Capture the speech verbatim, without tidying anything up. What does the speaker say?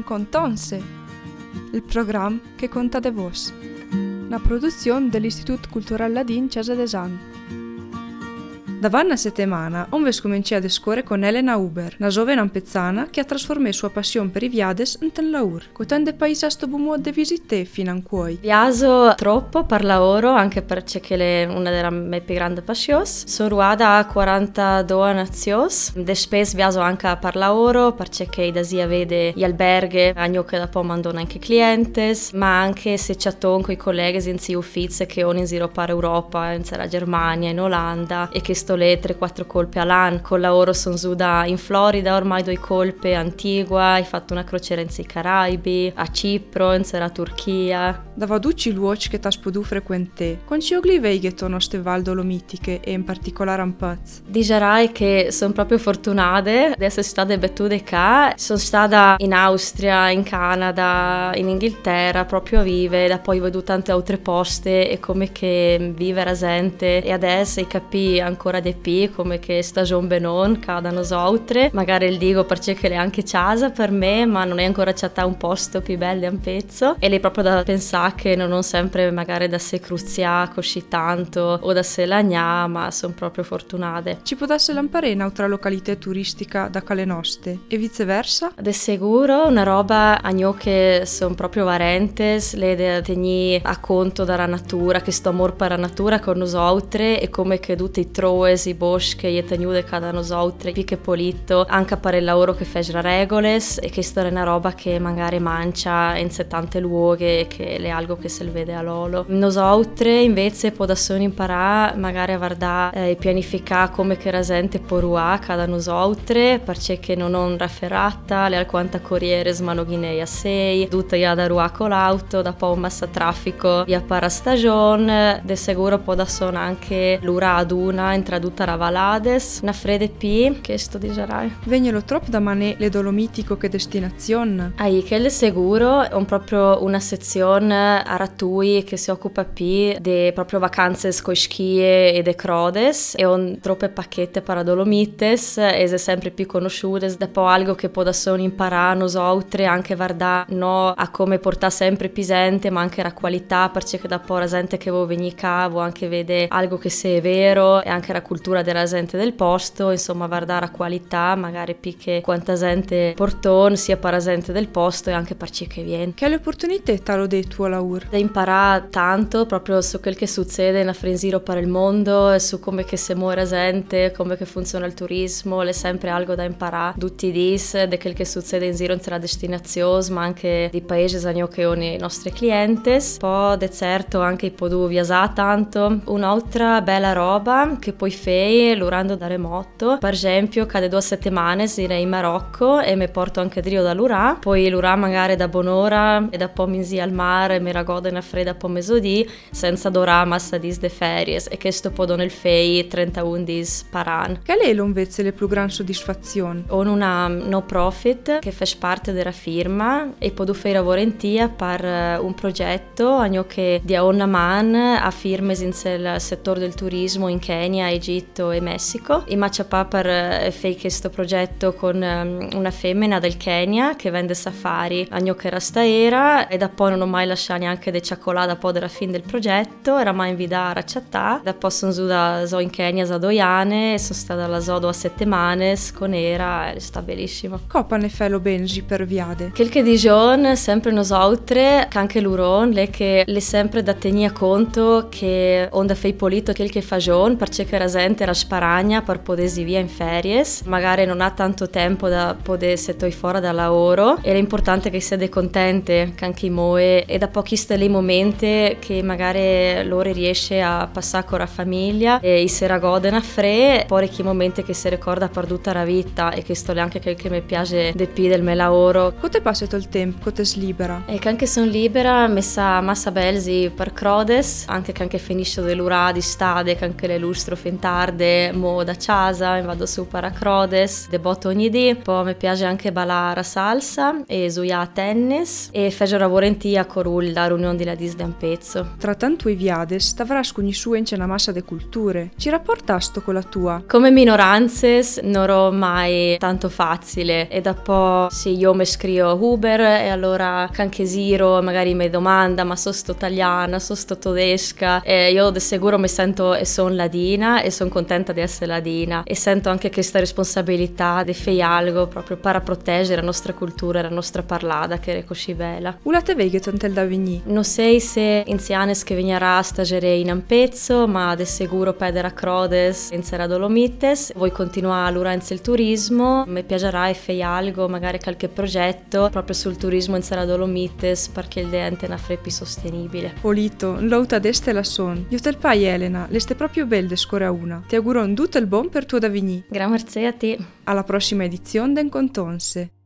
Contonse, il programma che conta de vos, una produzione dell'Istituto Culturale Ladin Casa de San. Davanti una settimana, on ves cominciare a discorrere con Elena Huber, una giovane ampezzana che ha trasformato sua passione per i viades in un lavoro. Quanti paesi ha sto buon de visite fino a qui? Viaggio troppo per lavoro, anche perché è una delle mie più grandi passioni. Sono ruata a quarantadue nazioni. De spesso viaggio anche per lavoro, perché da sia vede gli alberghi, anche che dopo mandano anche clienti, ma anche se chaton con i colleghi in si uffizi che ho in giro per Europa, in la Germania, in Olanda, e che sto le tre quattro colpe all'anno. Con lavoro sono su da in Florida, ormai due colpe, Antigua, hai fatto una crociera in Caraibi, a Cipro, in la Turchia. Da vaduci luoghi che t'has potuto frequentare, con ci oglivei che tono ste val dolomitiche e in particolare un pezzo? Dicerai che sono proprio fortunate di essere state battute qua. Sono stata in Austria, in Canada, in Inghilterra, proprio a vive, da poi ho veduto tante altre poste e come che vive la gente e adesso capì ancora di più come che stagione benon cada nos altre. Magari il dico perché che è anche casa per me, ma non è ancora c'è un posto più bello a un pezzo e lì proprio da pensare che non ho sempre magari da se cruziare così tanto o da se lagnà, ma sono proprio fortunate. Ci potesse lampare in altra località turistica da cale noste e viceversa? De sicuro una roba a gnò che sono proprio varentes, le de tegni a conto dalla natura, che sto amor per la natura con nos altre e come che tutti i troes, i boschi e tegnude cada nos altre, più che polito, anche per il lavoro che fece la regoles e che sto è una roba che magari mancia in settanta luoghi che le algo che se le vede a lolo. Nos altre invece podassero imparare magari a guardare e pianificare come che rasente porua cada nos altre, perché non ho rafferrata le alquanta corriere smanoghinei a sei, tutta io da rua con l'auto, da poi un massa traffico via para stagione, de sicuro podassero anche l'ura ad una intraduta ravalades, una frede pi, che sto digerai. Vegnelo troppo da manè le dolomitico che destinazione? Ai che le sicuro ho proprio una sezione a Ratui che si occupa più di proprio vacanze con schie e de crodes e ho troppe pacchette per Dolomites e se sempre più conosciute da poi algo che podassero imparare nos altre anche guardare no a come portare sempre pisente ma anche la qualità perché da poi la gente che vuoi venire cavo anche vede algo che se è vero e anche la cultura della gente del posto, insomma guardare la qualità magari più che quanta gente portone sia per la gente del posto e anche per ciò che viene. Che le opportunità talo dei tuo lavoro? Da imparare tanto proprio su quel che succede in Frensiro per il mondo e su come che si muore gente, come che funziona il turismo, è sempre algo da imparare tutti i dis di quel che succede in giro tra destinazioni ma anche di paesi che hanno i nostri clienti. Poi di certo anche i podu viaggiare tanto. Un'altra bella roba che poi fai l'urando da remoto, per esempio cade due settimane irei in Marocco e mi porto anche Drio da l'Ura, poi l'Ura magari da buon'ora e da poi mi sia al mare e mi ragodo una fredda po' mesodì senza dorare massa dis de ferie e che sto podo nel fei trentuno dis per anno. Che è invece le più grandi soddisfazioni? Ho una no profit che fa parte della firma e podo fare lavorentia per un progetto agno che dia una man a firme in il settore del turismo in Kenya, Egitto e Messico e ma c'è pa per fare questo progetto con una femmina del Kenya che vende safari agno che era staera e da poi non ho mai lasciato neanche de cioccolata po' della fine del progetto, era mai invitata a chattà, da poi sono da so in Kenya a doiane e sono stata alla sodo a settimane con era e sta bellissimo. Copa ne fello benji per viade? Quel che digion sempre nos altre, che anche l'uron, le che le sempre da tenere conto che onda fei polito quel che fa gion, perché che rasente era sparagna per potersi via in feries, magari non ha tanto tempo da poter setoi fuori dal lavoro e l'importante è che siate contente che anche i moe e da pochi stelle momenti che magari loro riesce a passare con la famiglia e si ragoden a fre, poi che momenti che si ricorda per tutta la vita e che sto lì anche quel che mi piace di più del mio lavoro. Come passi il tempo? Come ti libera? E che anche sono libera, messa massa belsi per crodes, anche che anche finisce dell'ura di stade, che anche le lustro fin tardi mo da casa, vado su a Crodes, debotto ogni dì, poi mi piace anche ballare a salsa e suia a tennis e faccio lavorenti a Corul, la riunione di la Disney un pezzo. Tra tanto i viades, tavras con i suoi in una massa di culture. Ci rapportasto con la tua? Come minoranze non ho mai tanto facile e dopo se io mi scrivo Uber e allora canchesiro magari mi domanda ma sono sto italiana, sono sto tedesca e io di sicuro mi sento e sono ladina e sono contenta di essere ladina e sento anche questa responsabilità di fare algo proprio per proteggere la nostra cultura e la nostra parlada che è così bella. Una te veghe tantel da vigni? Non so se insianes che venirà a stagere in un pezzo ma di sicuro pedere a Crodes in Serra Dolomites voi continuare a l'uranza il turismo mi piacerà e fare algo magari qualche progetto proprio sul turismo in Serra Dolomites perché il dente è una freppi sostenibile. Olito, l'auta d'este la son. Io te il pai Elena, l'este proprio bel de score a una. Ti auguro un tutto il buon per tuo da vigni. Grazie a te. Alla prossima edizione d'Encontonse.